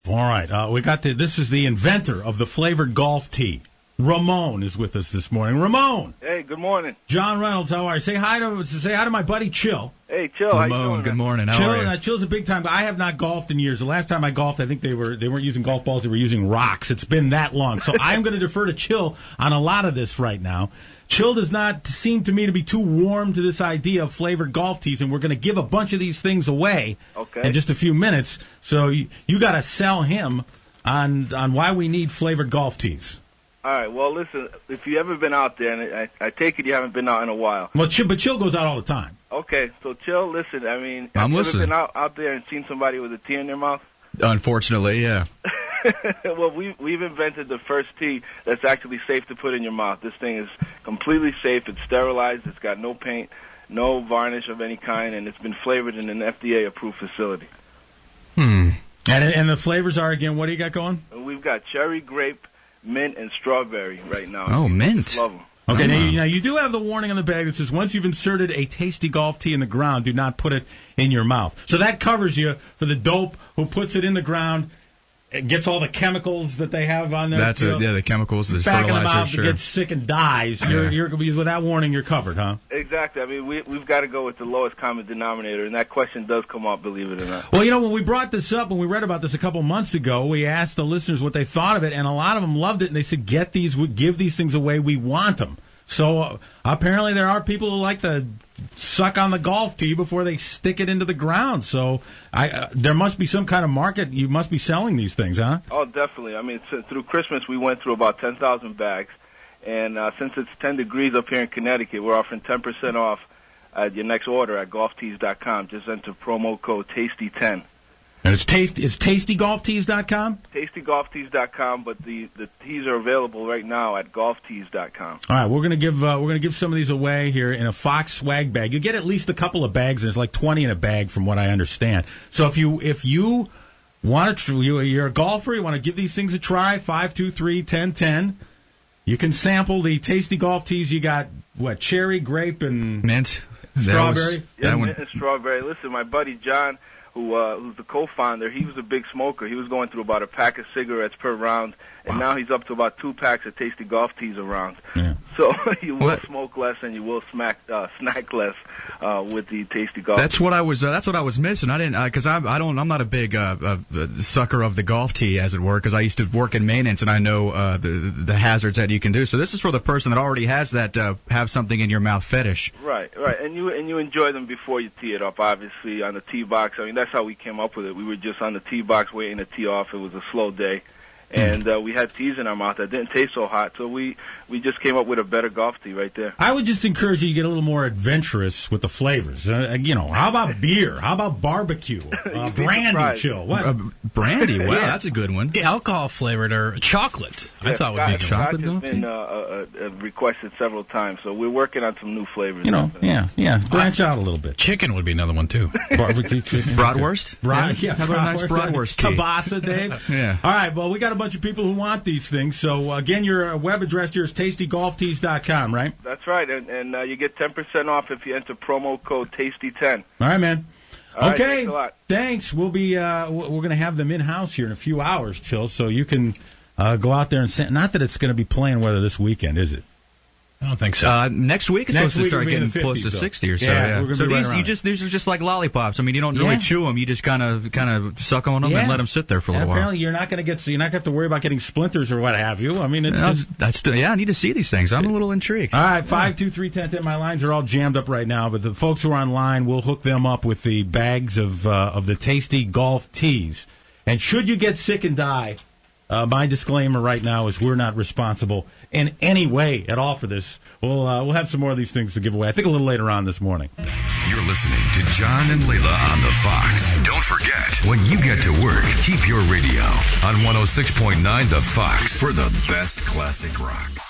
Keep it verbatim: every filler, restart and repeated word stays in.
All right, uh, we got the. This is the inventor of the flavored golf tee. Ramon is with us this morning. Ramon. Hey, good morning. John Reynolds, how are you? Say hi to say hi to my buddy Chill. Hey, Chill. How Ramon, you doing, good man? morning. How Chill, are you? uh, Chill's a big time. I have not golfed in years. The last time I golfed, I think they were they weren't using golf balls. They were using rocks. It's been that long. So I'm going to defer to Chill on a lot of this right now. Chill does not seem to me to be too warm to this idea of flavored golf tees, and we're going to give a bunch of these things away Okay. in just a few minutes. So you, you got to sell him on on why we need flavored golf tees. All right. Well, listen, if you ever been out there, and I, I take it you haven't been out in a while. Well, Chill, but Chill goes out all the time. Okay. So, Chill, listen, I mean, have I'm you listening. ever been out, out there and seen somebody with a tee in their mouth? Unfortunately, yeah. Well, we, we've invented the first tee that's actually safe to put in your mouth. This thing is completely safe. It's sterilized. It's got no paint, no varnish of any kind, and it's been flavored in an F D A-approved facility. Hmm. And and the flavors are, again, what do you got going? And we've got cherry, grape, mint, and strawberry right now. Oh, mint. Just love them. Okay, now Oh. you, now you do have the warning on the bag that says once you've inserted a tasty golf tee in the ground, do not put it in your mouth. So that covers you for the dope who puts it in the ground, it gets all the chemicals that they have on there. That's you it. know, Yeah, the chemicals, the back in the fertilizer, mouth, sure. gets sick and dies. You're, Yeah. you're, with that warning, you're covered, huh? Exactly. I mean, we, we've got to go with the lowest common denominator, and that question does come up, believe it or not. Well, you know, when we brought this up, when we read about this a couple months ago, we asked the listeners what they thought of it, and a lot of them loved it, and they said, get these, we give these things away, we want them. So uh, apparently there are people who like to suck on the golf tee before they stick it into the ground. So I, uh, there must be some kind of market. You must be selling these things, huh? Oh, definitely. I mean, so through Christmas, we went through about ten thousand bags. And uh, since it's ten degrees up here in Connecticut, we're offering ten percent off at your next order at golf tees dot com. Just enter promo code tasty ten. And it's taste it's tasty golf tees dot com? tasty golf tees dot com, but the, the tees are available right now at golf tees dot com. All right, we're gonna give uh, we're gonna give some of these away here in a Fox swag bag. You get at least a couple of bags. There's like twenty in a bag, from what I understand. So if you if you want to, tr- you, you're a golfer, you want to give these things a try. Five two three ten ten. You can sample the tasty golf tees. You got what? Cherry, grape, and mint. That strawberry. was- Yeah, that one. mint and strawberry. Listen, my buddy John, who uh, who's the co-founder, he was a big smoker. He was going through about a pack of cigarettes per round, and now he's up to about two packs of tasty golf tees a round. Yeah. So you will What? smoke less and you will smack uh, snack less uh, with the tasty golf. That's what I was. Uh, that's what I was missing. I didn't because I, I don't. I'm not a big uh, uh, sucker of the golf tee, as it were, because I used to work in maintenance and I know uh, the the hazards that you can do. So this is for the person that already has that uh, have something in your mouth fetish. Right, right, and you and you enjoy them before you tee it up. Obviously, on the tee box. I mean, that's how we came up with it. We were just on the tee box waiting to tee off. It was a slow day, and uh, we had tees in our mouth that didn't taste so hot. So we we just came up with a better golf tee right there. I would just encourage you to get a little more adventurous with the flavors. Uh, you know, how about beer? How about barbecue? Uh, You'd be brandy, surprised. chill. What? Uh, brandy. Wow, Yeah. that's a good one. The alcohol flavored or chocolate, I Yeah, thought would Scotch- be good. chocolate Scotch golf has tee? been uh, uh, uh, requested several times, so we're working on some new flavors. You know, yeah, yeah. Branch out a little bit. Chicken would be another one too. Barbecue chicken. Bratwurst? Broad, yeah, How about a nice bratwurst tea? Kielbasa, Dave. Yeah. All right, well, we got a bunch of people who want these things. So, uh, again, your uh, web address here is tasty golf tees dot com, right? That's right, and, and uh, you get ten percent off if you enter promo code tasty ten. All right, man. All right, Okay, thanks a lot. thanks. We'll be uh, w- we're going to have them in house here in a few hours, Chill. So you can uh, go out there and send. Not that it's going to be playing weather this weekend, is it? I don't think so. Uh, next week is Next supposed to week start we'll be in getting the close to fifties, though. sixty or so. Yeah, Yeah, we're gonna so be right these around you it. just these are just like lollipops. I mean, you don't really Yeah. chew them. You just kind of kind of suck on them and Yeah. let them sit there for a And little while. apparently, you're not going to get. You're not going to have to worry about getting splinters or what have you. I mean, it's Yeah, just. that's still, yeah, I need to see these things. I'm a little intrigued. All right, five two three ten ten. My lines are all jammed up right now, but the folks who are online, we'll hook them up with the bags of uh, of the tasty golf tees. And should you get sick and die, uh, my disclaimer right now is we're not responsible in any way at all for this. We'll uh, we'll have some more of these things to give away. I think a little later on this morning. You're listening to John and Layla on the Fox. Don't forget, when you get to work, keep your radio on one oh six point nine The Fox for the best classic rock.